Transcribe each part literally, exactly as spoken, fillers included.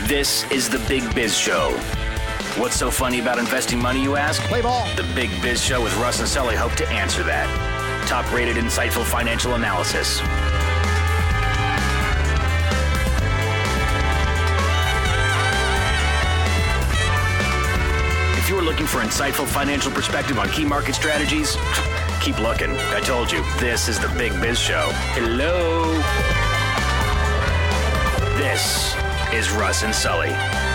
This is the Big Biz Show. What's so funny about investing money, you ask? Play ball. The Big Biz Show with Russ and Sully hope to answer that. Top-rated, insightful financial analysis. If you're looking for insightful financial perspective on key market strategies, keep looking. I told you, this is the Big Biz Show. Hello. This is Russ and Sully.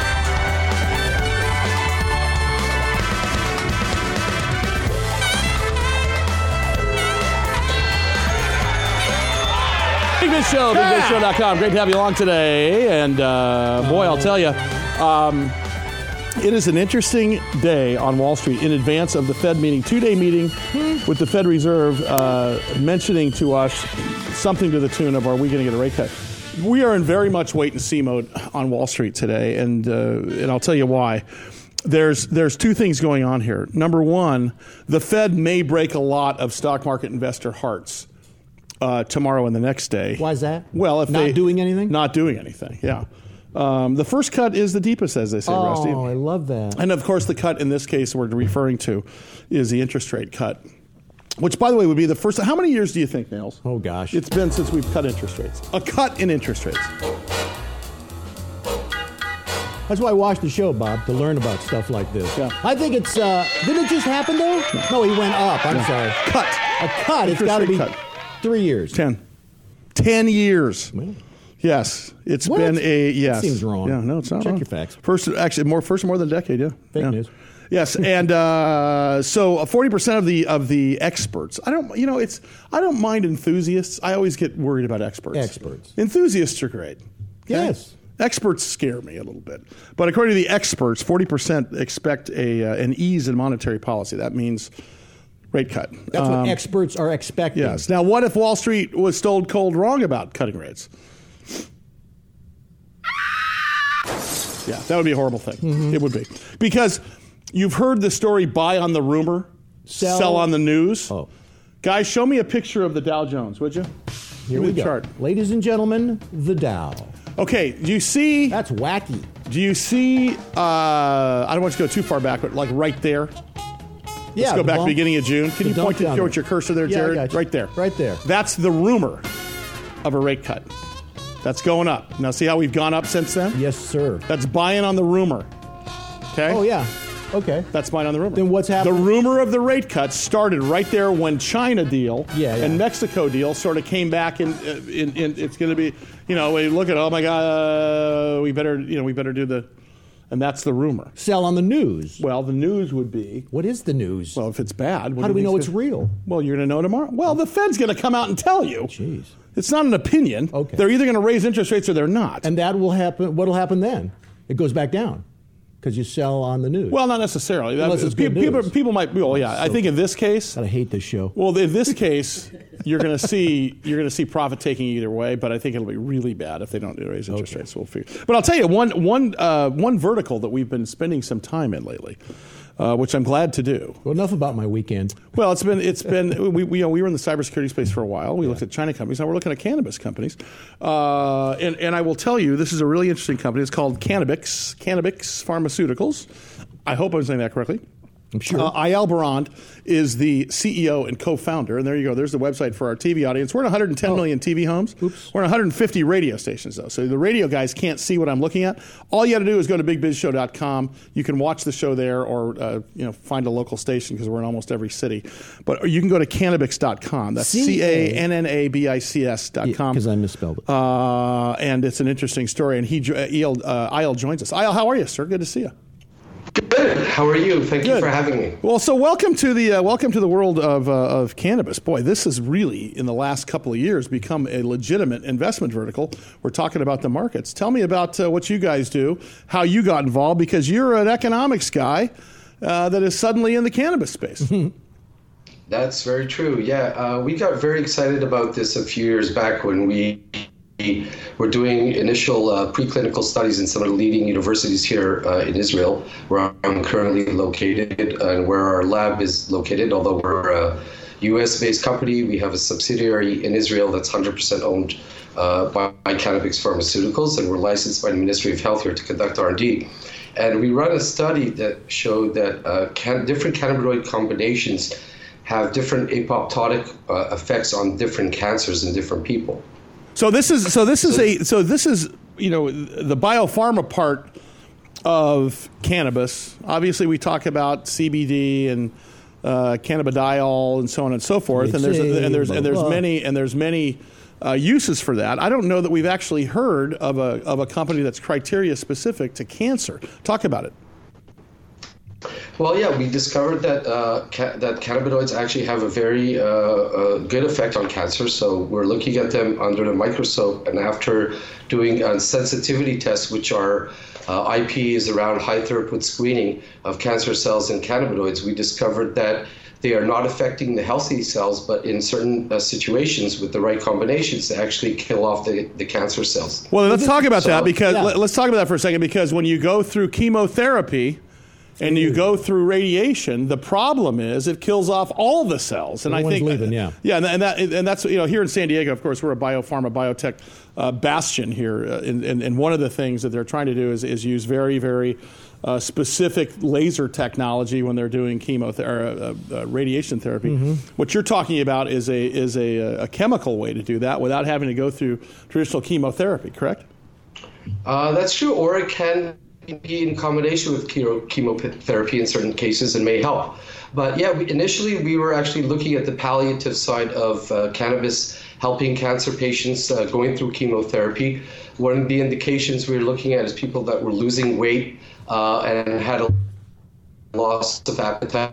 Big Biz Show, big biz show dot com. Great to have you along today. And uh, boy, I'll tell you, um, it is an interesting day on Wall Street in advance of the Fed meeting, two-day meeting with the Fed Reserve uh, mentioning to us something to the tune of, are we going to get a rate cut? We are in very much wait-and-see mode on Wall Street today, and uh, and I'll tell you why. There's there's two things going on here. Number one, the Fed may break a lot of stock market investor hearts uh, tomorrow and the next day. Why is that? Well, if not they, doing anything? Not doing anything, yeah. Um, the first cut is the deepest, as they say, oh, Rusty. Oh, I love that. And, of course, the cut in this case we're referring to is the interest rate cut, which, by the way, would be the first. How many years do you think, Nails? Oh, gosh. It's been since we've cut interest rates. A cut in interest rates. That's why I watch the show, Bob, to learn about stuff like this. Yeah. I think it's, uh, didn't it just happen, though? No, no he went up. I'm no. sorry. Cut. A cut. It's got to be cut. three years. Ten. Ten years. Well, yes. It's what? been a, yes. That seems wrong. Yeah, no, it's not Check wrong. your facts. First, actually, more, first more than a decade, yeah. Fake yeah. news. Yes, and uh, so forty percent of the of the experts. I don't, you know, it's I don't mind enthusiasts. I always get worried about experts. Experts. Enthusiasts are great. Okay? Yes. Experts scare me a little bit, but according to the experts, forty percent expect a uh, an ease in monetary policy. That means rate cut. That's um, what experts are expecting. Yes. Now, what if Wall Street was told cold wrong about cutting rates? Yeah, that would be a horrible thing. Mm-hmm. It would be. Because you've heard the story, buy on the rumor, sell, sell on the news. Oh. Guys, show me a picture of the Dow Jones, would you? Here we go. Chart. Ladies and gentlemen, the Dow. Okay, do you see? That's wacky. Do you see, uh, I don't want you to go too far back, but like right there? Yeah, Let's go back to bump, the beginning of June. Can you point to there. with your cursor there, yeah, Jared? I got you. Right there. Right there. That's the rumor of a rate cut. That's going up. Now, see how we've gone up since then? Yes, sir. That's buying on the rumor. Okay? Oh, yeah. Okay. That's buying on the rumor. Then what's happening? The rumor of the rate cut started right there when China deal yeah, yeah. and Mexico deal sort of came back, and in, in, in, it's going to be, you know, we look at, oh my God, uh, we better, you know, we better do the, and that's the rumor. Sell on the news. Well, the news would be. What is the news? Well, if it's bad. How do we know it's real? Well, you're going to know tomorrow. Well, the Fed's going to come out and tell you. Jeez. It's not an opinion. Okay. They're either going to raise interest rates or they're not. And that will happen. What will happen then? It goes back down because you sell on the news. Well, not necessarily. Unless it's good people, news. people might. Well, yeah. So, I think in this case. I hate this show. Well, in this case, you're going to see you're going to see profit taking either way. But I think it'll be really bad if they don't raise interest okay. rates. We'll figure. But I'll tell you one one uh, one vertical that we've been spending some time in lately. Uh, which I'm glad to do. Well, enough about my weekend. Well, it's been it's been we we, you know, we were in the cybersecurity space for a while. We yeah. looked at China companies. Now we're looking at cannabis companies. Uh, and and I will tell you, this is a really interesting company. It's called Cannabix Cannabix Pharmaceuticals. I hope I'm saying that correctly. I'm sure. Uh, Eyal Barand is the C E O and co-founder, and there you go. There's the website for our T V audience. We're in one hundred ten oh. million T V homes. Oops. We're in one hundred fifty radio stations, though, so the radio guys can't see what I'm looking at. All you got to do is go to big biz show dot com. You can watch the show there, or uh, you know, find a local station because we're in almost every city. But you can go to cannabix dot com. That's C A N N A B I C S dot com. Because I misspelled it. Uh, and it's an interesting story. And he, uh, Eyal, uh, Eyal joins us. Eyal, how are you, sir? Good to see you. Good. How are you? Thank Good. you for having me. Well, so welcome to the uh, welcome to the world of uh, of cannabis. Boy, this has really, in the last couple of years, become a legitimate investment vertical. We're talking about the markets. Tell me about uh, what you guys do, how you got involved, because you're an economics guy uh, that is suddenly in the cannabis space. That's very true. Yeah, uh, we got very excited about this a few years back when we were doing initial uh, preclinical studies in some of the leading universities here uh, in Israel, where I'm currently located and where our lab is located, although we're uh, U S-based company. We have a subsidiary in Israel that's one hundred percent owned uh, by, by Cannabix Pharmaceuticals, and we're licensed by the Ministry of Health here to conduct R and D. And we run a study that showed that uh, can, different cannabinoid combinations have different apoptotic uh, effects on different cancers in different people. So this is so this is a so this is you know the biopharma part of cannabis. Obviously, we talk about C B D and uh, cannabidiol and so on and so forth, and there's a, and there's and there's many and there's many uh, uses for that. I don't know that we've actually heard of a of a company that's criteria specific to cancer. Talk about it. Well, yeah, we discovered that uh, ca- that cannabinoids actually have a very uh, uh, good effect on cancer. So we're looking at them under the microscope, and after doing uh, sensitivity tests, which are uh, I P is around high throughput screening of cancer cells and cannabinoids, we discovered that they are not affecting the healthy cells, but in certain uh, situations with the right combinations, they actually kill off the, the cancer cells. Well, let's talk about so, that because yeah. let, let's talk about that for a second, because when you go through chemotherapy and you go through radiation, the problem is it kills off all the cells. And Everyone's I think, leaving, yeah, yeah, and, and that and that's you know here in San Diego, of course, we're a biopharma biotech uh, bastion here, uh, and, and and one of the things that they're trying to do is is use very very uh, specific laser technology when they're doing chemotherapy, uh, uh, radiation therapy. Mm-hmm. What you're talking about is a is a, a chemical way to do that without having to go through traditional chemotherapy. Correct? Uh, that's true, or it can be in combination with chemo- chemotherapy in certain cases and may help. But yeah, we, initially we were actually looking at the palliative side of uh, cannabis, helping cancer patients uh, going through chemotherapy. One of the indications we were looking at is people that were losing weight uh, and had a loss of appetite.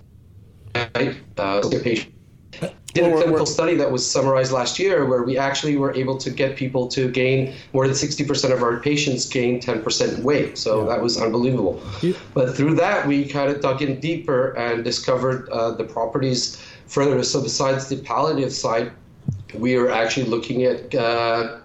Uh, patient. Did a clinical study that was summarized last year where we actually were able to get people to gain more than sixty percent of our patients gain ten percent weight. So yeah. That was unbelievable. Yeah. But through that, we kind of dug in deeper and discovered uh, the properties further. So besides the palliative side, we are actually looking at uh,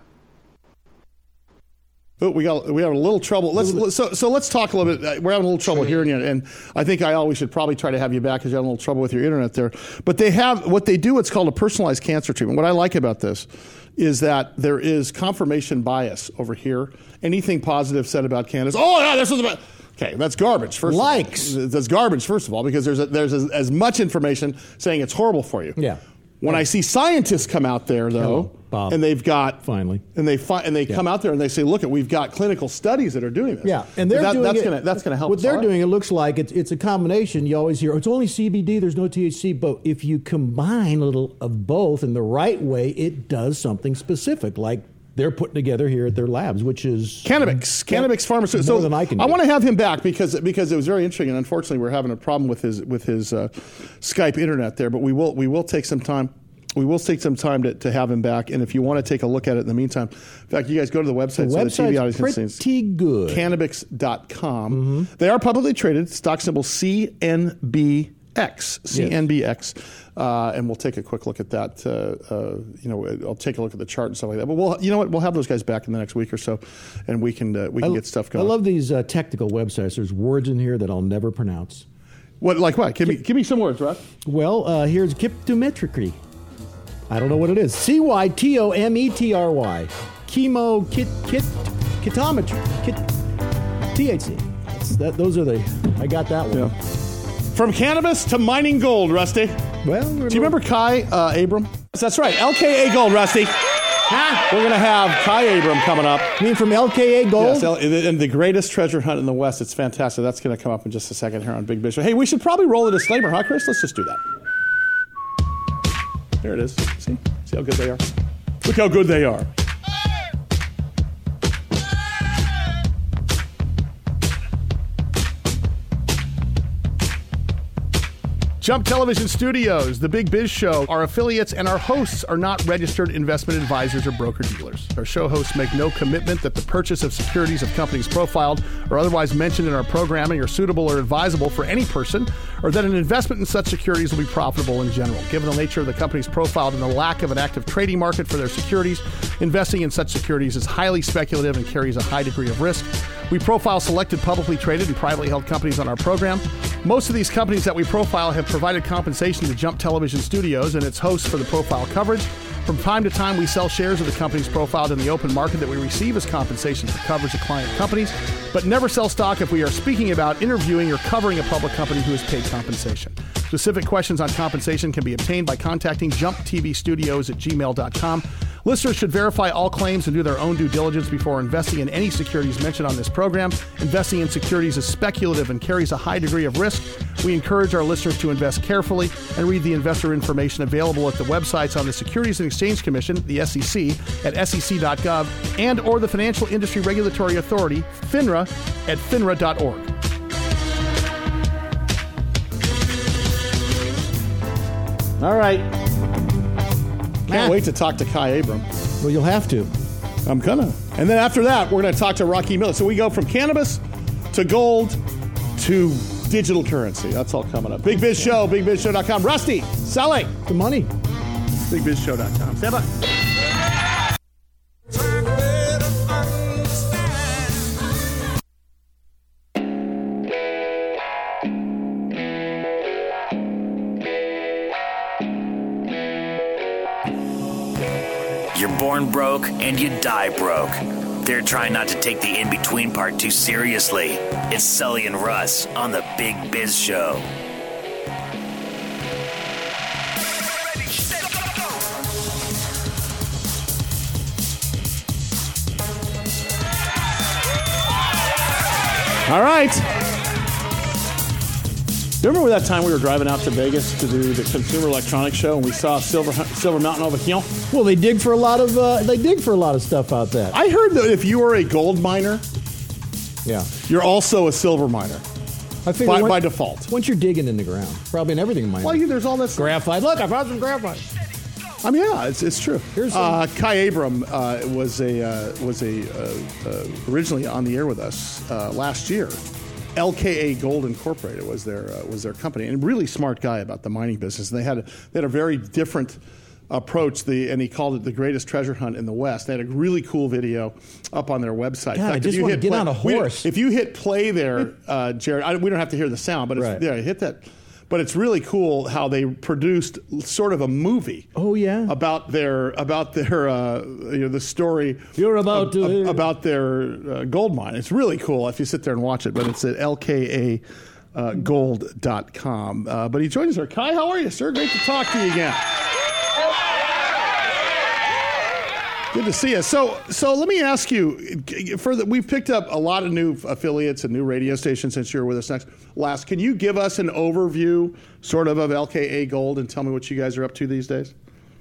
Oh, we got we have a little trouble. Let's so so let's talk a little bit. We're having a little trouble hearing you, and I think I always should probably try to have you back because you're having a little trouble with your internet there. But they have what they do. It's called a personalized cancer treatment. What I like about this is that there is confirmation bias over here. Anything positive said about cannabis, oh yeah, this was about. Okay, that's garbage. First, likes. Of all. That's garbage. First of all, because there's a, there's a, as much information saying it's horrible for you. Yeah. When yeah. I see scientists come out there, though, Hello, Bob. and they've got finally, and they fi- and they yeah. come out there and they say, "Look, we've got clinical studies that are doing this." Yeah, and they're that, doing that's it. Gonna, that's going to help. What us they're out. doing, it looks like it's it's a combination. You always hear, oh, it's only C B D. There's no T H C. But if you combine a little of both in the right way, it does something specific, like they're putting together here at their labs, which is Cannabix, Cannabix Pharmaceuticals. More so than I can do. I want to have him back because because it was very interesting, and unfortunately, we're having a problem with his with his uh, Skype internet there. But we will we will take some time. We will take some time to, to have him back, and if you want to take a look at it in the meantime, in fact, you guys go to the website. The so website's the T V audience pretty can see. good. Cannabix dot com. Mm-hmm. They are publicly traded. Stock symbol C N B X. C N B X. Yes. Uh, and we'll take a quick look at that. Uh, uh, you know, I'll take a look at the chart and stuff like that. But we'll, you know what? We'll have those guys back in the next week or so, and we can uh, we can I, get stuff going. I love these uh, technical websites. There's words in here that I'll never pronounce. What like what? Give me give me some words, Russ. Well, uh, here's cytometry. I don't know what it is. C Y T O M E T R Y. Chemo kit kit kitometry. Kit, T H C. That's, that, those are the. I got that one. Yeah. From cannabis to mining gold, Rusty. Well, do you remember Kai uh, Abram? That's right, L K A Gold, Rusty. Huh? We're going to have Kai Abram coming up. You mean from L K A Gold? Yes, and the greatest treasure hunt in the West. It's fantastic. That's going to come up in just a second here on Big Bishop. Hey, we should probably roll a disclaimer, huh, Chris? Let's just do that. There it is. See? See how good they are? Look how good they are. Jump Television Studios, The Big Biz Show, our affiliates and our hosts are not registered investment advisors or broker-dealers. Our show hosts make no commitment that the purchase of securities of companies profiled or otherwise mentioned in our programming are suitable or advisable for any person, or that an investment in such securities will be profitable in general. Given the nature of the companies profiled and the lack of an active trading market for their securities, investing in such securities is highly speculative and carries a high degree of risk. We profile selected publicly traded and privately held companies on our program. Most of these companies that we profile have provided compensation to Jump Television Studios and its hosts for the profile coverage. From time to time, we sell shares of the companies profiled in the open market that we receive as compensation for coverage of client companies, but never sell stock if we are speaking about interviewing or covering a public company who has paid compensation. Specific questions on compensation can be obtained by contacting jump t v studios at gmail dot com. Listeners should verify all claims and do their own due diligence before investing in any securities mentioned on this program. Investing in securities is speculative and carries a high degree of risk. We encourage our listeners to invest carefully and read the investor information available at the websites on the Securities and Exchange Commission, the S E C, at S E C dot gov, and or the Financial Industry Regulatory Authority, FINRA, at FINRA dot org. All right. Can't wait to talk to Kai Abram. Well, you'll have to. I'm gonna. And then after that, we're going to talk to Rocky Miller. So we go from cannabis to gold to digital currency. That's all coming up. Big Biz Show, big biz show dot com. Rusty, selling The money. big biz show dot com. Stand by. You're born broke and you die broke. They're trying not to take the in-between part too seriously. It's Sully and Russ on the Big Biz Show. All right. Remember that time we were driving out to Vegas to do the Consumer Electronics Show and we saw Silver Silver Mountain Ovation? Well, they dig for a lot of uh, they dig for a lot of stuff out there. I heard that if you are a gold miner, yeah, you're also a silver miner I figure by, when- by default. Once you're digging in the ground, probably in everything mining. Well, there's all this graphite. Look, I found some graphite. I mean, yeah, it's it's true. Here's some- uh, Kai Abram uh, was a uh, was a uh, uh, originally on the air with us uh, last year. L K A Gold Incorporated was their uh, was their company, and really smart guy about the mining business. And they had a, they had a very different approach. The and he called it the greatest treasure hunt in the West. They had a really cool video up on their website. God, In fact, I if just you wanna hit get play- on a we- horse. if you hit play there, uh, Jared, I, we don't have to hear the sound, but it's, Right. yeah, hit that. But it's really cool how they produced sort of a movie. Oh, yeah? about their about their uh, you know the story You're about ab- to- ab- about their uh, gold mine. It's really cool if you sit there and watch it. But it's at L K A gold dot com. Uh, but he joins us. Kai, how are you, sir? Great to talk to you again. Good to see you. So, so let me ask you. For the, we've picked up a lot of new affiliates and new radio stations since you were with us next last. Can you give us an overview, sort of, of L K A Gold and tell me what you guys are up to these days?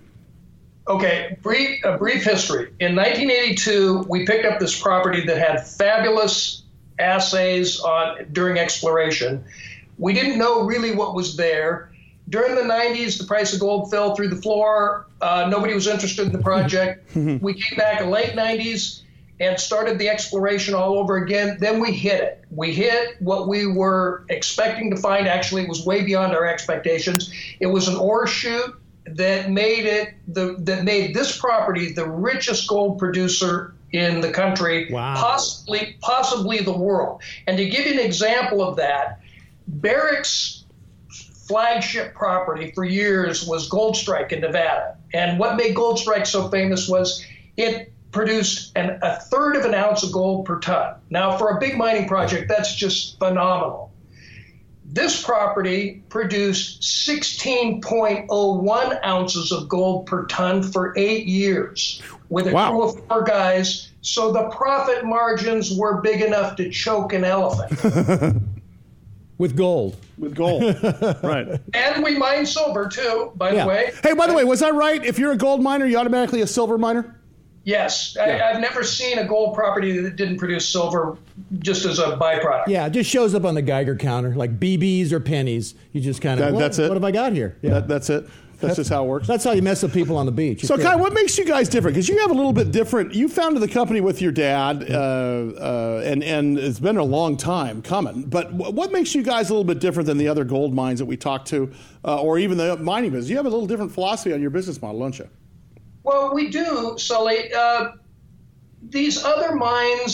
Okay, brief, a brief history. In nineteen eighty-two, we picked up this property that had fabulous assays on during exploration. We didn't know really what was there. During the nineties, the price of gold fell through the floor. Uh, nobody was interested in the project. We came back in late nineties and started the exploration all over again. Then we hit it. We hit what we were expecting to find. Actually, it was way beyond our expectations. It was an ore chute that made it the that made this property the richest gold producer in the country, Wow. possibly possibly the world. And to give you an example of that, Barrick's flagship property for years was Goldstrike in Nevada. And what made Goldstrike so famous was it produced an, a third of an ounce of gold per ton. Now, for a big mining project, that's just phenomenal. This property produced sixteen point oh one ounces of gold per ton for eight years with a Wow. crew of four guys. So the profit margins were big enough to choke an elephant. With gold. With gold, right? And we mine silver too, by Yeah. the way. Hey, by the way, was that right? If you're a gold miner, you're automatically a silver miner? Yes, Yeah. I, I've never seen a gold property that didn't produce silver just as a byproduct. Yeah, it just shows up on the Geiger counter, like B Bs or pennies. You just kind of, That- what, that's it? what have I got here? Yeah. That, that's it? That's, just how it works? That's how you mess with people on the beach. So, It's Kai, good. what makes you guys different? Because you have a little bit different. You founded the company with your dad, uh, uh, and and it's been a long time coming. But w- what makes you guys a little bit different than the other gold mines that we talked to, uh, or even the mining business? You have a little different philosophy on your business model, don't you? Well, we do, Sully. Uh, these other mines,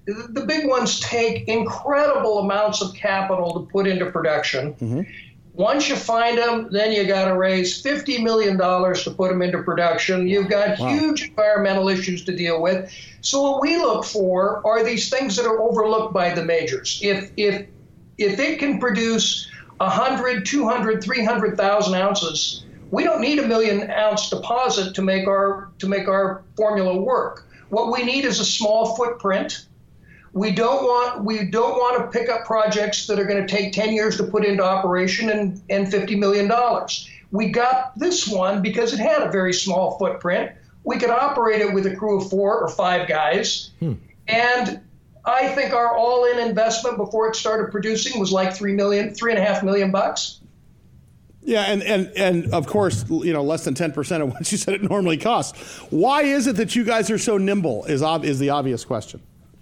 the big ones take incredible amounts of capital to put into production. Mm-hmm. Once you find them, then you got to raise fifty million dollars to put them into production. You've got wow. huge environmental issues to deal with. So what we look for are these things that are overlooked by the majors. If if if it can produce one hundred, two hundred, three hundred thousand ounces, we don't need a million ounce deposit to make our to make our formula work. What we need is a small footprint. We don't want we don't want to pick up projects that are going to take ten years to put into operation and, and fifty million dollars. We got this one because it had a very small footprint. We could operate it with a crew of four or five guys. Hmm. And I think our all-in investment before it started producing was like three million, three and a half million bucks. Yeah, and, and, and of course, you know, less than ten percent of what you said it normally costs. Why is it that you guys are so nimble is, ob- is the obvious question.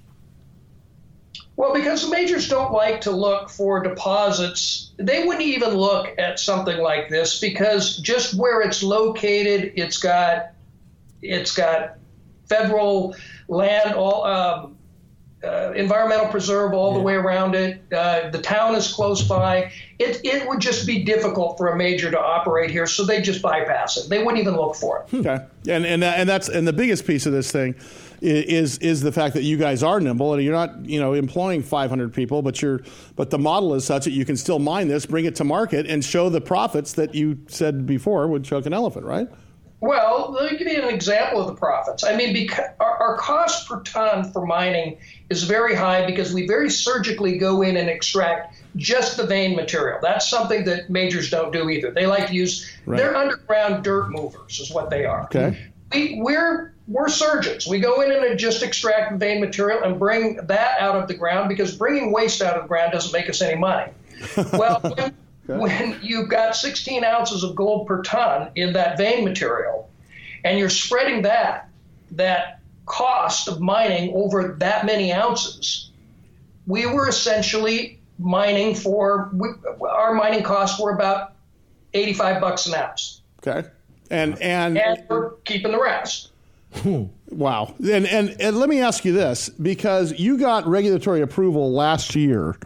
Well, because the majors don't like to look for deposits. They wouldn't even look at something like this because just where it's located, it's got it's got federal land, all um, uh, environmental preserve all yeah. the way around it. Uh, the town is close by. It it would just be difficult for a major to operate here, so they just bypass it. They wouldn't even look for it. Okay, and and and that's and the biggest piece of this thing is is the fact that you guys are nimble and you're not, you know, employing five hundred people, but you're but the model is such that you can still mine this, bring it to market, and show the profits that you said before would choke an elephant, right? Well, let me give you an example of the profits. I mean, because our, our cost per ton for mining is very high because we very surgically go in and extract just the vein material. That's something that majors don't do either. They like to use right. they're underground dirt movers, is what they are. Okay. We, we're We're surgeons. We go in and just extract the vein material and bring that out of the ground because bringing waste out of the ground doesn't make us any money. Well, when, okay. when you've got sixteen ounces of gold per ton in that vein material and you're spreading that, that cost of mining over that many ounces, we were essentially mining for, we, our mining costs were about eighty-five bucks an ounce. Okay. And, and, and we're keeping the rest. Wow. And, and and let me ask you this, because you got regulatory approval last year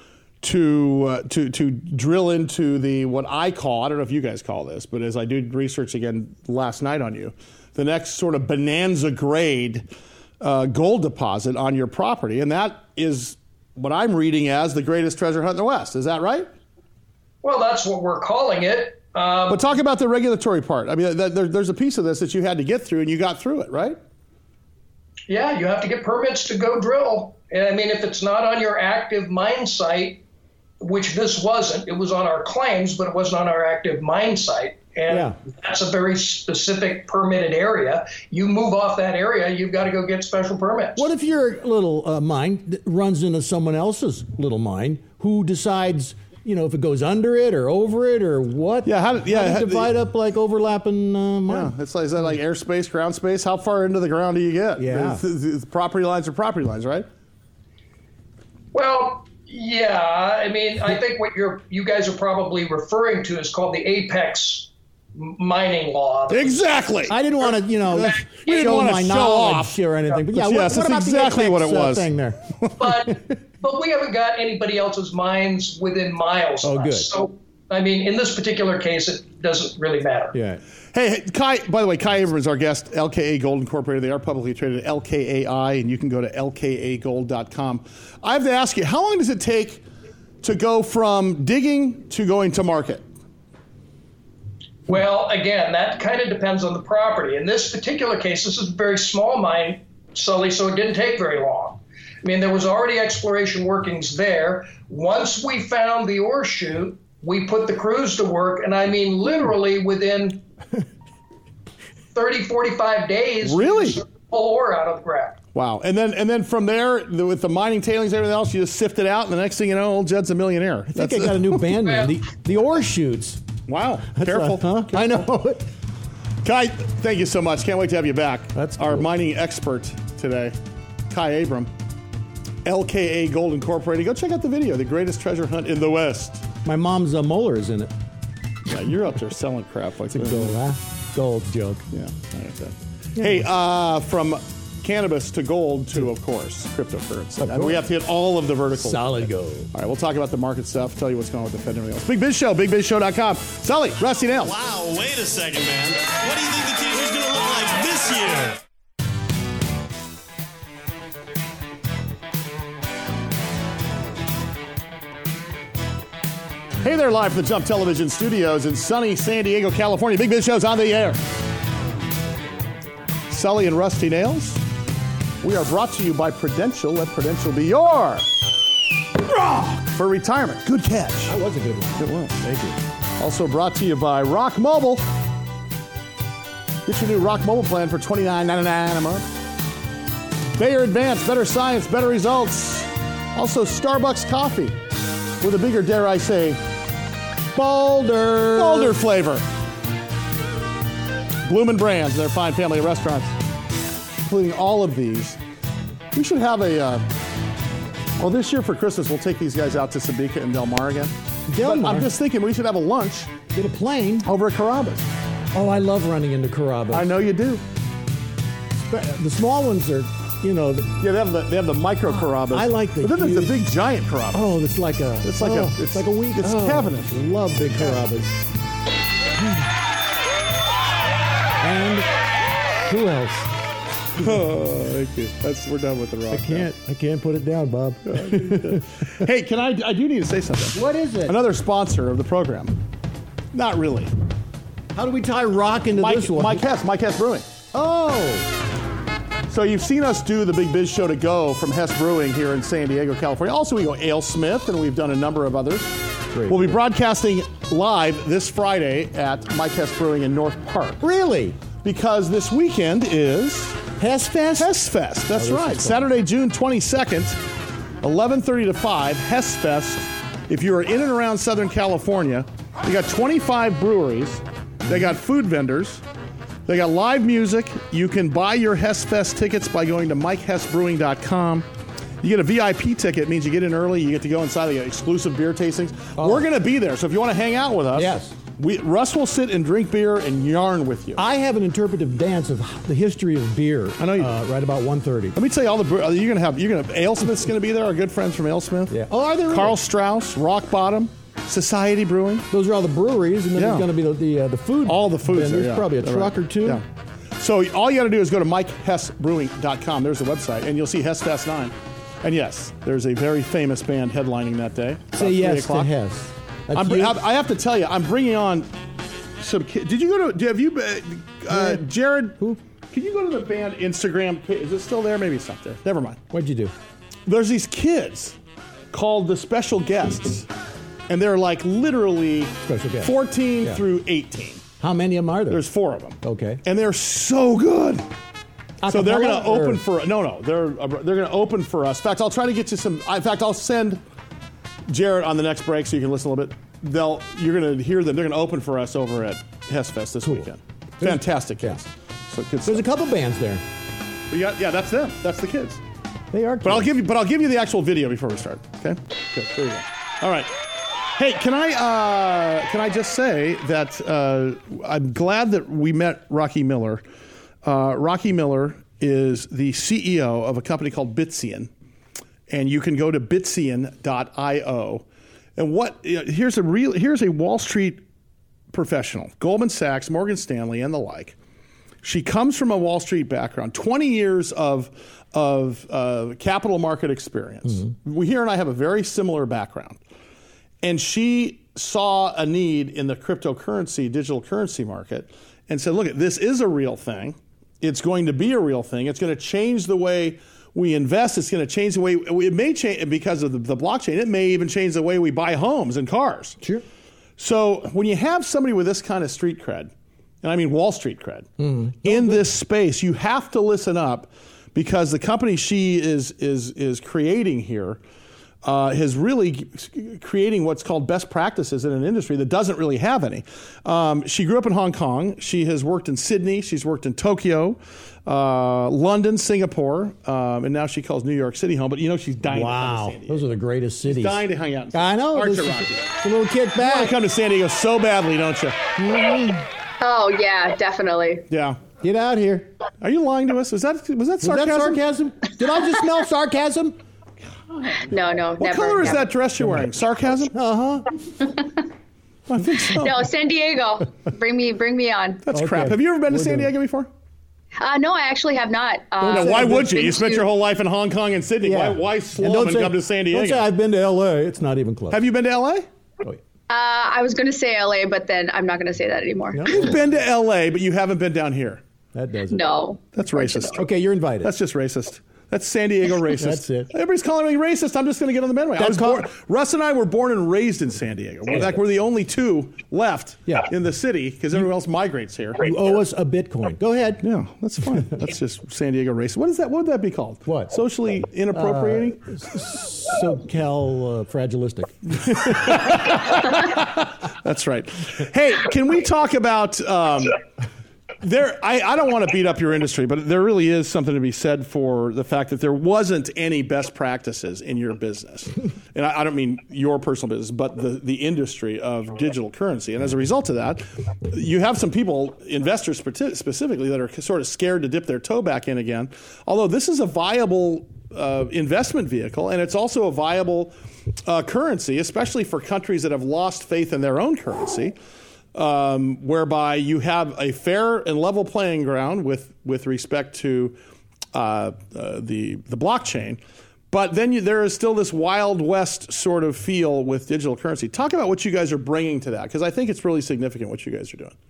to uh, to to drill into the what I call, I don't know if you guys call this, but as I did research again last night on you, the next sort of bonanza grade uh, gold deposit on your property. And that is what I'm reading as the greatest treasure hunt in the West. Is that right? Well, that's what we're calling it. Um, but talk about the regulatory part. I mean, there, there's a piece of this that you had to get through, and you got through it, right? Yeah, you have to get permits to go drill. And I mean, if it's not on your active mine site, which this wasn't, it was on our claims, but it wasn't on our active mine site. And yeah. that's a very specific permitted area. You move off that area, you've got to go get special permits. What if your little uh, mine runs into someone else's little mine who decides, you know, if it goes under it or over it or what? Yeah, how, yeah, how do you divide the, up like overlapping uh, mine? Yeah, it's like, is that like airspace, ground space? How far into the ground do you get? Yeah. The, the, the property lines are property lines, right? Well, yeah. I mean, I think what you're you guys are probably referring to is called the Apex mining law. Exactly. I didn't want to, you know, we didn't show want to my show knowledge off. or anything. But yeah, but yes, what, what that's about exactly the Apex, what it was. Uh, thing there? But but we haven't got anybody else's mines within miles oh, of good. us. So, I mean, in this particular case, it doesn't really matter. Yeah. Hey, hey, Kai, by the way, Kai Abrams is our guest, L K A Gold Incorporated. They are publicly traded at L K A I, and you can go to L K A gold dot com. I have to ask you, how long does it take to go from digging to going to market? Well, again, that kind of depends on the property. In this particular case, this is a very small mine, Sully, so it didn't take very long. I mean, there was already exploration workings there. Once we found the ore chute, we put the crews to work, and I mean literally within thirty, forty-five days, really? we pull ore out of the ground. Wow. And then and then from there, the, with the mining tailings and everything else, you just sift it out, and the next thing you know, old Jed's a millionaire. I think That's I got a new band name, the, the Ore Chutes. Wow. That's Careful. A, huh? Careful. I know. Kai, thank you so much. Can't wait to have you back. That's our cool. mining expert today, Kai Abram, L K A Gold Incorporated. Go check out the video, The Greatest Treasure Hunt in the West. My mom's uh, molar is in it. Yeah, you're up there selling crap like it's a that. gold, huh? Gold joke. Yeah. I like that. Yeah. Hey, uh, from cannabis to gold to, of course, cryptocurrency. And we have to hit all of the verticals. Solid gold. All right, we'll talk about the market stuff, tell you what's going on with the Fed and everything else. Big Biz Show, big biz show dot com. Sully, Rusty Nails. Wow, wait a second, man. What do you think the T-shirt's going to look like this year? Hey there, live from the Jump Television Studios in sunny San Diego, California. Big Biz Show's on the air. Sully and Rusty Nails. We are brought to you by Prudential. Let Prudential be your rock for retirement. Good catch. That was a good one. Good one. Thank you. Also brought to you by Rock Mobile. Get your new Rock Mobile plan for twenty-nine ninety-nine a month. Bayer Advanced, better science, better results. Also Starbucks coffee with a bigger, dare I say, bolder, bolder flavor. Bloomin' Brands, their fine family of restaurants, including all of these. We should have a, uh, well, this year for Christmas, we'll take these guys out to Sabika and Del Mar again. Del But Mar? I'm just thinking we should have a lunch Get a plane. over at Carrabba's. Oh, I love running into Carrabba's. I know you do. The small ones are, you know, the, Yeah, they have the, they have the micro Carrabba's. I like the But then there's the huge- big giant Carrabba's. oh, it's like a, It's like oh, a- it's like a week. it's oh, cavernous. Love big Carrabba's. And who else? Oh, thank you. That's, we're done with the rock. I can't, I can't put it down, Bob. Hey, can I, I do need to say something. What is it? Another sponsor of the program. Not really. How do we tie rock into Mike, this one? Mike Hess, Mike Hess Brewing. Oh, So you've seen us do the Big Biz Show to go from Hess Brewing here in San Diego, California. Also, we go AleSmith, and we've done a number of others. Great. We'll be broadcasting live this Friday at Mike Hess Brewing in North Park. really? Because this weekend is Hess Fest? Hess Fest. That's Oh, this right. is fun. Saturday, June twenty-second, eleven thirty to five, Hess Fest. If you are in and around Southern California, they got twenty-five breweries. They got food vendors. They got live music. You can buy your Hess Fest tickets by going to mike hess brewing dot com. You get a V I P ticket. It means you get in early. You get to go inside the exclusive beer tastings. Oh. We're going to be there. So if you want to hang out with us, Yes. we, Russ will sit and drink beer and yarn with you. I have an interpretive dance of the history of beer. I know you- Uh, right about one thirty. Let me tell you all the bre- you're gonna have. You're gonna AleSmith's gonna be there. Our good friends from AleSmith. Yeah. Oh, are they really? Carl Strauss, Rock Bottom, Society Brewing. Those are all the breweries, and then Yeah. there's going to be the the, uh, the food. All the foods. vendors, there, yeah. probably a They're truck right. or two. Yeah. So all you got to do is go to mike hess brewing dot com. There's the website, and you'll see Hess Fest nine. And yes, there's a very famous band headlining that day. about Say three yes to o'clock. Hess. That's I'm, you? I I have to tell you, I'm bringing on some. ki- Did you go to? Have you? Uh, uh, Jared? Who? Can you go to the band Instagram? pa- Is it still there? Maybe it's not there. Never mind. What'd you do? There's these kids called the Special Guests, and they're like literally Special Guests. fourteen Yeah. through eighteen. How many of them are there? There's four of them. Okay. And they're so good. So they're going to Acapella, or- open for no, no. They're uh, they're going to open for us. In fact, I'll try to get you some. In fact, I'll send Jared on the next break so you can listen a little bit. They'll you're going to hear them. They're going to open for us over at Hess Fest this weekend. Fantastic kids. So good There's a stuff. couple bands there. But yeah, yeah, that's them. That's the kids. They are. But I'll give you, but I'll give you the actual video before we start. Okay. Good. There you go. All right. Hey, can I uh, can I just say that uh, I'm glad that we met Rocky Miller. Uh, Rocky Miller is the C E O of a company called Bitsian, and you can go to bitsian dot io. And what here's a real here's a Wall Street professional, Goldman Sachs, Morgan Stanley, and the like. She comes from a Wall Street background, twenty years of of uh, capital market experience. Mm-hmm. We here and I have a very similar background. And she saw a need in the cryptocurrency, digital currency market, and said, look, this is a real thing. It's going to be a real thing. It's going to change the way we invest. It's going to change the way, it may change, because of the, the blockchain, it may even change the way we buy homes and cars. Sure. So when you have somebody with this kind of street cred, and I mean Wall Street cred, mm-hmm. in this space, you have to listen up, because the company she is is is creating here uh, is really creating what's called best practices in an industry that doesn't really have any. Um, she grew up in Hong Kong. She has worked in Sydney. She's worked in Tokyo, uh, London, Singapore, um, and now she calls New York City home. But you know she's dying to come Wow. to San Diego. Those are the greatest cities. Dying to hang out. In I know. Aren't This you, is- Rocky? It's a little kick You want to back. come to San Diego so badly, don't you? Oh, yeah, definitely. Yeah. Get out here. Are you lying to us? Is that was that Was sarcasm? that sarcasm? Did I just smell sarcasm? No, no, What never. color is never. that dress you're wearing? Sarcasm? Uh-huh. I think so. No, San Diego. Bring me, bring me on. That's Okay. crap. Have you ever been to We're San doing- Diego before? Uh, no, I actually have not. Uh, No, say why I've would been you? You spent to- your whole life in Hong Kong and Sydney. Yeah. Why, why And slum don't and say- come to San Don't say Diego? I've been to L A. It's not even close. Have you been to L A? Oh, yeah. uh, I was going to say L A, but then I'm not going to say that anymore. No? You've been to L A, but you haven't been down here. That does it. No. That's racist. Okay, you're invited. That's just racist. That's San Diego racist. That's it. Everybody's calling me racist. I'm just going to get on the bandwagon. I was That's called- born, Russ and I were born and raised in San Diego. In fact, we're the only two left Yeah. in the city because everyone else migrates here. You owe us a Bitcoin. Go ahead. Yeah, that's fine. That's just San Diego racist. What is that? What would that be called? What? Socially inappropriating? SoCal uh, fragilistic. That's right. Hey, can we talk about um, there? I, I don't want to beat up your industry, but there really is something to be said for the fact that there wasn't any best practices in your business, and I, I don't mean your personal business, but the the industry of digital currency. And as a result of that, you have some people, investors speci- specifically, that are sort of scared to dip their toe back in again. Although this is a viable uh, investment vehicle, and it's also a viable uh, currency, especially for countries that have lost faith in their own currency. Um, whereby you have a fair and level playing ground with with respect to uh, uh, the the blockchain, but then you, there is still this Wild West sort of feel with digital currency. Talk about what you guys are bringing to that, because I think it's really significant what you guys are doing.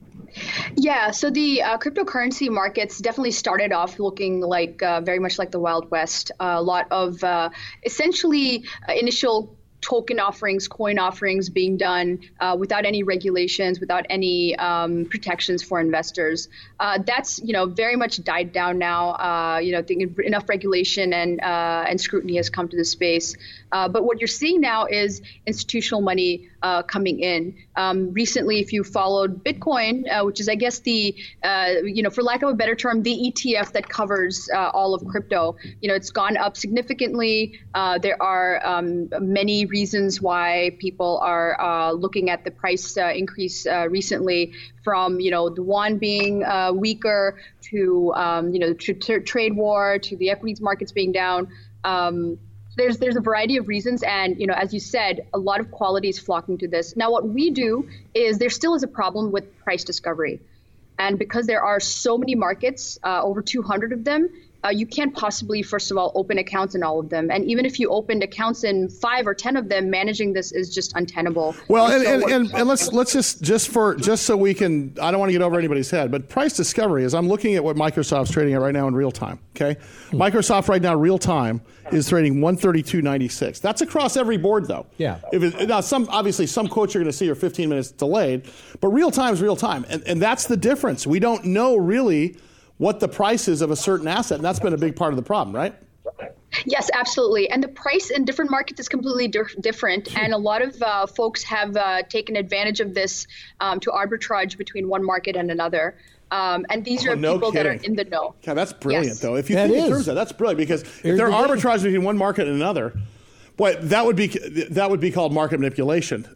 Yeah, so the uh, cryptocurrency markets definitely started off looking like uh, very much like the Wild West. Uh, a lot of uh, essentially uh, initial token offerings, coin offerings being done uh, without any regulations, without any um, protections for investors. Uh, that's you know very much died down now. Uh, you know, I think enough regulation and uh, and scrutiny has come to the space. Uh, but what you're seeing now is institutional money uh, coming in. Um, recently, if you followed Bitcoin, uh, which is I guess the uh, you know for lack of a better term, the E T F that covers uh, all of crypto, you know, it's gone up significantly. Uh, there are um, many reasons why people are uh, looking at the price uh, increase uh, recently, from you know the yuan being uh, weaker to um, you know the tr- tr- trade war to the equities markets being down. Um, there's there's a variety of reasons, and you know as you said, a lot of quality is flocking to this. Now, what we do is there still is a problem with price discovery, and because there are so many markets, uh, over two hundred of them. Uh, you can't possibly, first of all, open accounts in all of them. And even if you opened accounts in five or ten of them, managing this is just untenable. Well, and, so and, what- and, and let's let's just just for just so we can, I don't want to get over anybody's head, but price discovery is I'm looking at what Microsoft's trading at right now in real time. Okay, Microsoft right now real time is trading one thirty-two ninety-six. That's across every board though. Yeah. If it, now some obviously some quotes you're going to see are fifteen minutes delayed, but real time is real time, and and that's the difference. We don't know really what the price is of a certain asset, and that's been a big part of the problem, right? Yes, absolutely. And the price in different markets is completely di- different. And a lot of uh, folks have uh, taken advantage of this um, to arbitrage between one market and another. Um, and these Oh, are no people that are kidding. in the know. God, that's brilliant, Yes. though. If you That think in is. terms of that, that's brilliant, because if Here's they're the thing. arbitraging between one market and another, boy, that would be that would be called market manipulation.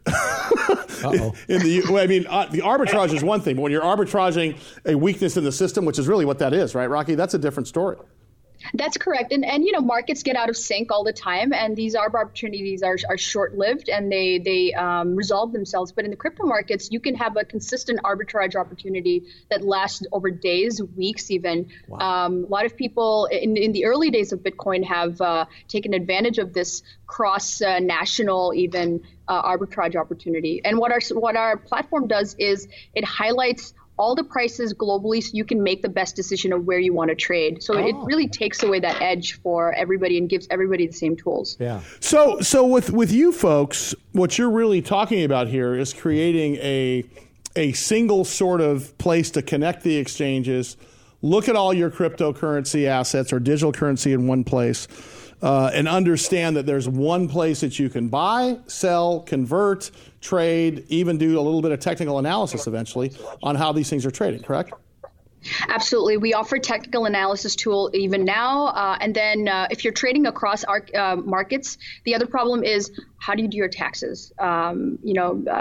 Uh-oh. in the, well, I mean, uh, the arbitrage is one thing, but when you're arbitraging a weakness in the system, which is really what that is, right, Rocky? That's a different story. That's correct. And, and you know, markets get out of sync all the time, and these arb opportunities are, are short-lived, and they, they um, resolve themselves. But in the crypto markets, you can have a consistent arbitrage opportunity that lasts over days, weeks even. Wow. Um, a lot of people in, in the early days of Bitcoin have uh, taken advantage of this cross-national uh, even uh, arbitrage opportunity. And what our, what our platform does is it highlights all the prices globally so you can make the best decision of where you want to trade. So Oh. it really takes away that edge for everybody and gives everybody the same tools. Yeah. So, so with with you folks, what you're really talking about here is creating a a single sort of place to connect the exchanges, look at all your cryptocurrency assets or digital currency in one place, uh, and understand that there's one place that you can buy, sell, convert, trade, even do a little bit of technical analysis eventually on how these things are traded, correct? Absolutely. We offer technical analysis tool even now. Uh, and then uh, if you're trading across our uh, markets, the other problem is how do you do your taxes? Um, you know, uh,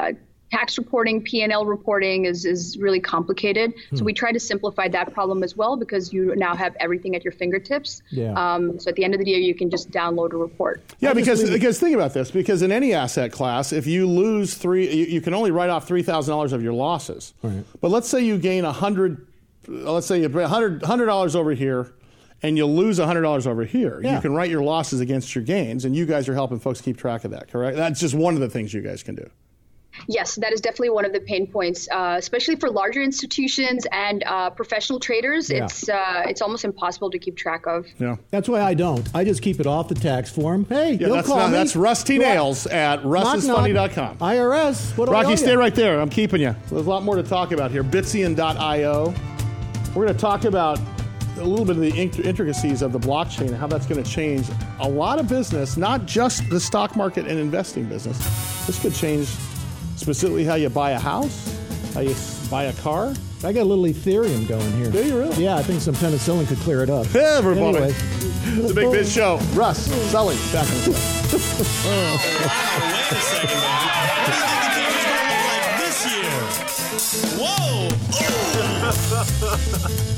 tax reporting, P and L reporting is, is really complicated. Hmm. So we try to simplify that problem as well because you now have everything at your fingertips. Yeah. Um, so at the end of the day, you can just download a report. Yeah, because because think about this. Because in any asset class, if you lose three, you, you can only write off three thousand dollars of your losses. Right. But let's say you gain a hundred, let's say you pay hundred hundred dollars over here, and you lose one hundred dollars over here. Yeah. You can write your losses against your gains, and you guys are helping folks keep track of that, correct? That's just one of the things you guys can do. Yes, that is definitely one of the pain points, uh, especially for larger institutions and uh, professional traders. Yeah. It's uh, it's almost impossible to keep track of. Yeah, that's why I don't. I just keep it off the tax form. Hey, yeah, you'll that's call not, me. That's Rusty Nails at russ is funny dot com. I R S. What do Rocky, I owe stay you? right there. I'm keeping you. There's a lot more to talk about here. Bitcian dot io. We're going to talk about a little bit of the intricacies of the blockchain and how that's going to change a lot of business, not just the stock market and investing business. This could change specifically how you buy a house, how you buy a car. I got a little Ethereum going here. Do you really? Yeah, I think some penicillin could clear it up. Hey, everybody. Anyway. It's a Big Biz Show. Russ, Sully, back in the show. Oh, wow. Wait a second, man. What do you think the team is going to look like this year? Whoa! Oh.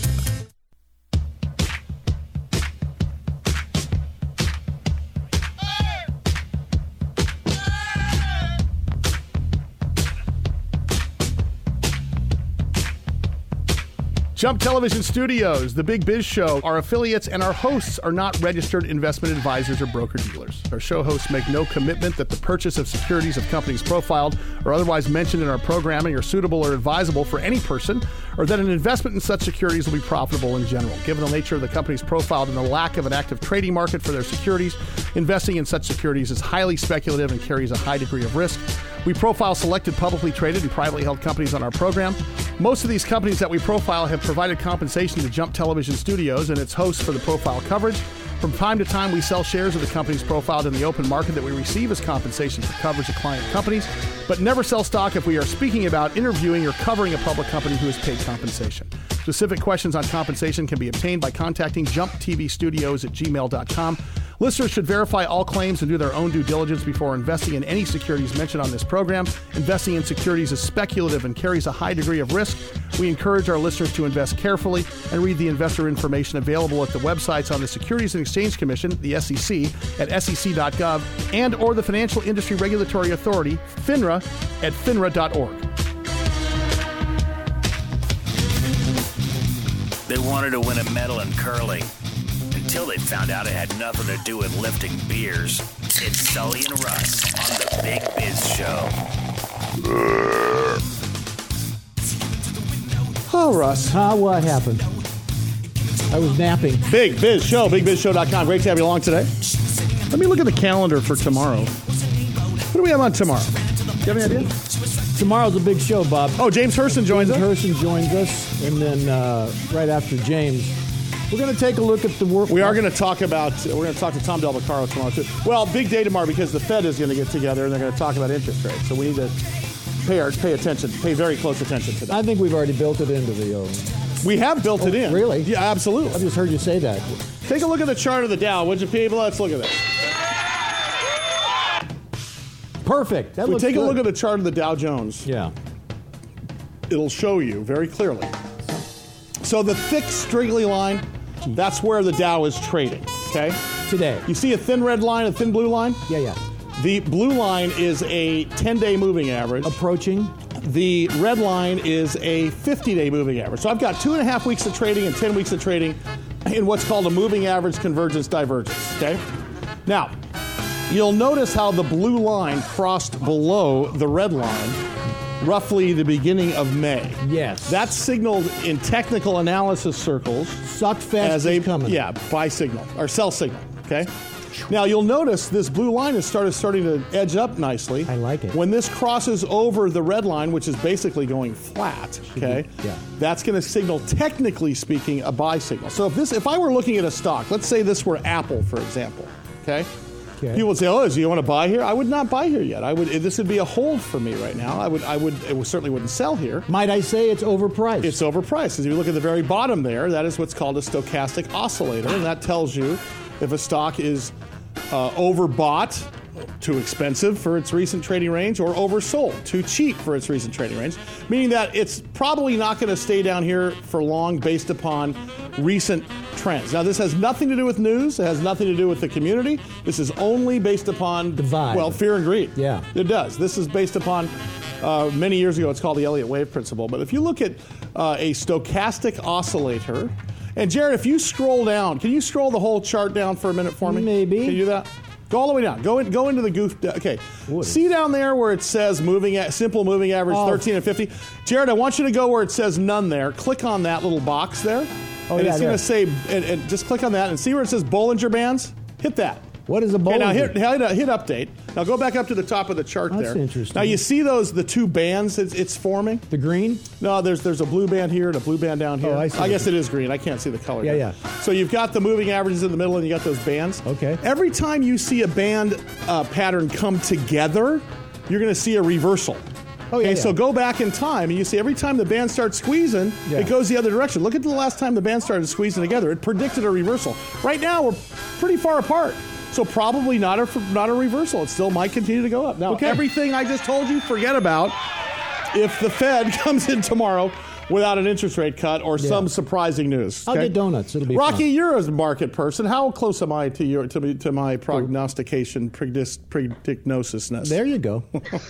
Jump Television Studios, The Big Biz Show, our affiliates and our hosts are not registered investment advisors or broker-dealers. Our show hosts make no commitment that the purchase of securities of companies profiled or otherwise mentioned in our programming are suitable or advisable for any person, or that an investment in such securities will be profitable in general. Given the nature of the companies profiled and the lack of an active trading market for their securities, investing in such securities is highly speculative and carries a high degree of risk. We profile selected publicly traded and privately held companies on our program. Most of these companies that we profile have provided compensation to Jump Television Studios and its hosts for the profile coverage. From time to time, we sell shares of the companies profiled in the open market that we receive as compensation for coverage of client companies, but never sell stock if we are speaking about, interviewing, or covering a public company who has paid compensation. Specific questions on compensation can be obtained by contacting jump t v studios at gmail dot com. Listeners should verify all claims and do their own due diligence before investing in any securities mentioned on this program. Investing in securities is speculative and carries a high degree of risk. We encourage our listeners to invest carefully and read the investor information available at the websites on the Securities and Exchange Commission, the S E C, at S E C dot gov, and or the Financial Industry Regulatory Authority, FINRA, at finra dot org. They wanted to win a medal in curling until they found out it had nothing to do with lifting beers. It's Sully and Russ on the Big Biz Show. Oh, Russ. Ah, what happened? I was napping. Big Biz Show, big biz show dot com. Great to have you along today. Let me look at the calendar for tomorrow. What do we have on tomorrow? Do you have any idea? Tomorrow's a big show, Bob. Oh, James Hurston joins James us. Hurston joins us, and then uh, right after James, we're going to take a look at the work. We are going to talk about, we're going to talk to Tom Del Vaccaro tomorrow, too. Well, big day tomorrow because the Fed is going to get together, and they're going to talk about interest rates. So we need to pay our, pay attention, pay very close attention to that. I think we've already built it into the... Uh, we have built oh, it in. Really? Yeah, absolutely. I just heard you say that. Take a look at the chart of the Dow, would you, people? Let's look at this. Perfect. That if we looks take good. a look at the chart of the Dow Jones. Yeah. It'll show you very clearly. So the thick, straggly line, that's where the Dow is trading, okay? Today. You see a thin red line, a thin blue line? Yeah, yeah. The blue line is a ten-day moving average. Approaching. The red line is a fifty-day moving average. So I've got two and a half weeks of trading and ten weeks of trading in what's called a moving average convergence divergence, okay? Now, you'll notice how the blue line crossed below the red line roughly the beginning of May. Yes. That's signaled in technical analysis circles. Suck fast as a is coming. Yeah, buy signal, or sell signal, okay? Now, you'll notice this blue line is started starting to edge up nicely. I like it. When this crosses over the red line, which is basically going flat, okay? Yeah. That's going to signal, technically speaking, a buy signal. So if this, if I were looking at a stock, let's say this were Apple, for example, okay? Okay. People would say, "Oh, do you want to buy here?" I would not buy here yet. I would. This would be a hold for me right now. I would. I would. It would, certainly wouldn't sell here. Might I say it's overpriced? It's overpriced. As you look at the very bottom there, that is what's called a stochastic oscillator, and that tells you if a stock is uh, overbought too expensive for its recent trading range, or oversold, too cheap for its recent trading range, meaning that it's probably not going to stay down here for long based upon recent trends. Now, this has nothing to do with news. It has nothing to do with the community. This is only based upon, the vibe. Well, fear and greed. Yeah. It does. This is based upon, uh, many years ago, it's called the Elliott Wave Principle. But if you look at uh, a stochastic oscillator, and Jared, if you scroll down, can you scroll the whole chart down for a minute for me? Maybe. Can you do that? Go all the way down. Go in, go into the goof. Okay. What See is- down there where it says moving at simple moving average Oh. thirteen and fifty. Jared, I want you to go where it says none there. Click on that little box there. Oh, and yeah, it's going there. to say, and, and just click on that and see where it says Bollinger Bands. Hit that. What is a Okay, Bollinger? now hit, hit, hit update. Now go back up to the top of the chart That's there. interesting. Now you see those, the two bands it's, it's forming? The green? No, there's there's a blue band here and a blue band down here. Oh, I see. guess it is green. I can't see the color. Yeah, here. yeah. So you've got the moving averages in the middle and you got those bands. Okay. Every time you see a band uh, pattern come together, you're going to see a reversal. Oh, yeah, Okay, yeah. so go back in time and you see every time the band starts squeezing, Yeah. it goes the other direction. Look at the last time the band started squeezing together. It predicted a reversal. Right now, we're pretty far apart. So probably not a not a reversal. It still might continue to go up. Now, Okay. everything I just told you, forget about if the Fed comes in tomorrow without an interest rate cut or Yeah. some surprising news. I'll okay? get donuts. It'll be Rocky, fun. you're a market person. How close am I to your to, me, to my prognostication, predis, predicnosisness? There you go.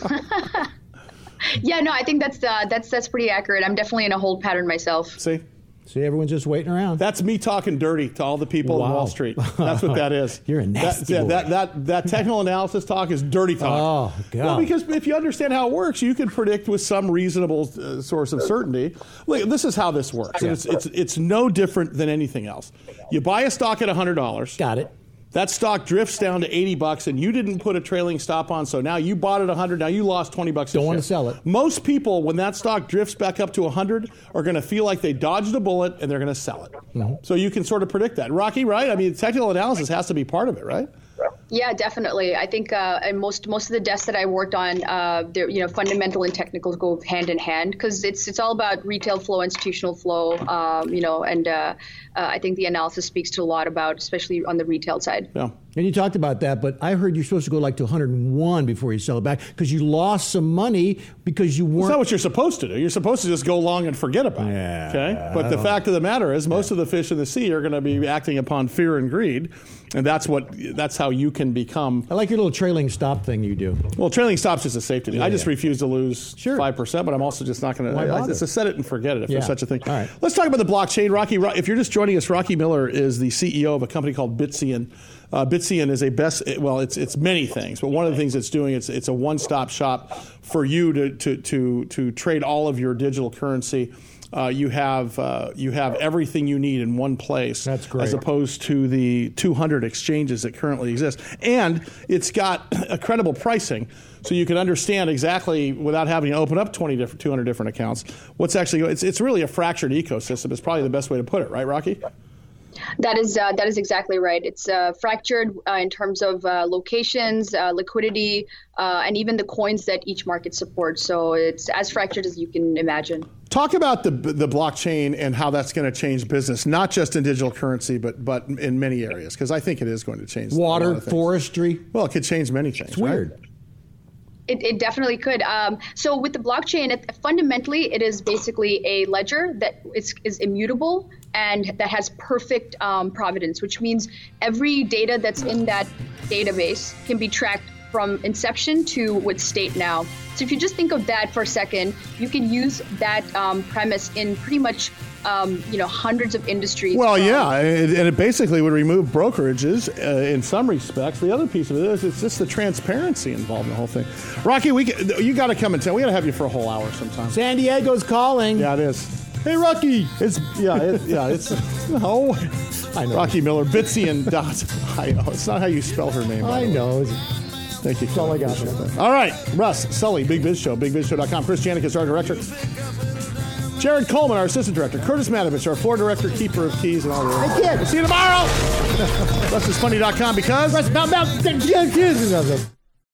Yeah, no, I think that's uh, that's that's pretty accurate. I'm definitely in a hold pattern myself. See? See, everyone's just waiting around. That's me talking dirty to all the people Wow. on Wall Street. That's what that is. You're a nasty that, yeah, boy. that, that, that technical analysis talk is dirty talk. Oh, God. Well, because if you understand how it works, you can predict with some reasonable uh, source of certainty. Look, this is how this works. And It's, it's, it's no different than anything else. You buy a stock at one hundred dollars. Got it. That stock drifts down to eighty bucks, and you didn't put a trailing stop on, so now you bought it one hundred. Now you lost twenty bucks. a Don't wanna share. sell it. Most people, when that stock drifts back up to one hundred, are going to feel like they dodged a bullet, and they're going to sell it. Mm-hmm. So you can sort of predict that. Rocky, right? I mean, technical analysis has to be part of it, right? Yeah, definitely. I think uh, and most most of the desks that I worked on, uh, they're, you know, fundamental and technicals go hand in hand because it's it's all about retail flow, institutional flow, um, you know, and uh, uh, I think the analysis speaks to a lot about, especially on the retail side. Yeah. And you talked about that, but I heard you're supposed to go like to one hundred one before you sell it back because you lost some money because you That's weren't. not what you're supposed to do. You're supposed to just go long and forget about Yeah, it. Okay? But I the don't- fact of the matter is most of the fish in the sea are going to be acting upon fear and greed. And that's what that's how you can become. I like your little trailing stop thing you do. Well, trailing stops is a safety thing. Yeah, I just yeah. refuse to lose Sure. five percent, but I'm also just not going Why to. bother? It's a set it and forget it if Yeah. there's such a thing. All right. Let's talk about the blockchain. Rocky, Ro- if you're just joining us, Rocky Miller is the C E O of a company called Bitsian. Uh, Bitsian is a best, well, it's it's many things, but one of the things it's doing, it's it's a one-stop shop for you to to to to trade all of your digital currency. Uh, you have uh, you have everything you need in one place. That's great. As opposed to the two hundred exchanges that currently exist, and it's got a credible pricing, so you can understand exactly without having to open up twenty different, two hundred different accounts. What's actually it's it's really a fractured ecosystem. It's probably the best way to put it, right, Rocky? That is uh, that is exactly right. It's uh, fractured uh, in terms of uh, locations, uh, liquidity, uh, and even the coins that each market supports. So it's as fractured as you can imagine. Talk about the the blockchain and how that's going to change business, not just in digital currency, but but in many areas, because I think it is going to change a lot Water, of things. forestry. Well, it could change many things. It's weird. It, it definitely could. Um, so with the blockchain, it, fundamentally, it is basically a ledger that is, is immutable and that has perfect um, provenance, which means every data that's in that database can be tracked from inception to what's state now. So if you just think of that for a second, you can use that um, premise in pretty much um, you know hundreds of industries. Well, from- yeah, it, and it basically would remove brokerages uh, in some respects. The other piece of it is it's just the transparency involved in the whole thing. Rocky, we ca- you got to come and tell. We got to have you for a whole hour sometime. San Diego's calling. Yeah, it is. Hey, Rocky. It's yeah, it, yeah. It's no. I know. Rocky Miller, Bitsian dot. I know it's not how you spell her name. by I the way. know. Thank you. That's all I got. All right, Russ, Sully, Big Biz Show, big biz show dot com. Chris Janik, our director. Jared Coleman, our assistant director. Curtis Matovich, our floor director, keeper of keys, and all the Hey, kid. We'll see you tomorrow. Russ is funny dot com because. Russ, about, about,